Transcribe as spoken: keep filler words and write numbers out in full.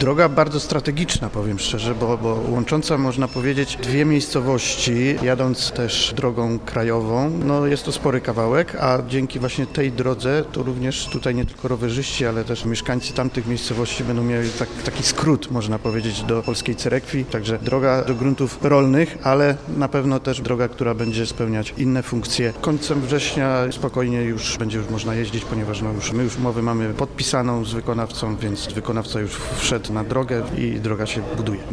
Droga bardzo strategiczna, powiem szczerze, bo, bo łącząca, można powiedzieć, dwie miejscowości, jadąc też drogą krajową. No jest to spory kawałek, a dzięki właśnie tej drodze to również tutaj nie tylko rowerzyści, ale też mieszkańcy tamtych miejscowości będą mieli tak, taki skrót, można powiedzieć, do Polskiej Cerekwi. Także droga do gruntów rolnych, ale na pewno też droga, która będzie spełniać inne funkcje. Końcem września spokojnie już będzie już można jeździć, ponieważ no już, my już umowę mamy podpisaną z wykonawcą, więc wykonawca już wszedł na drogę i droga się buduje.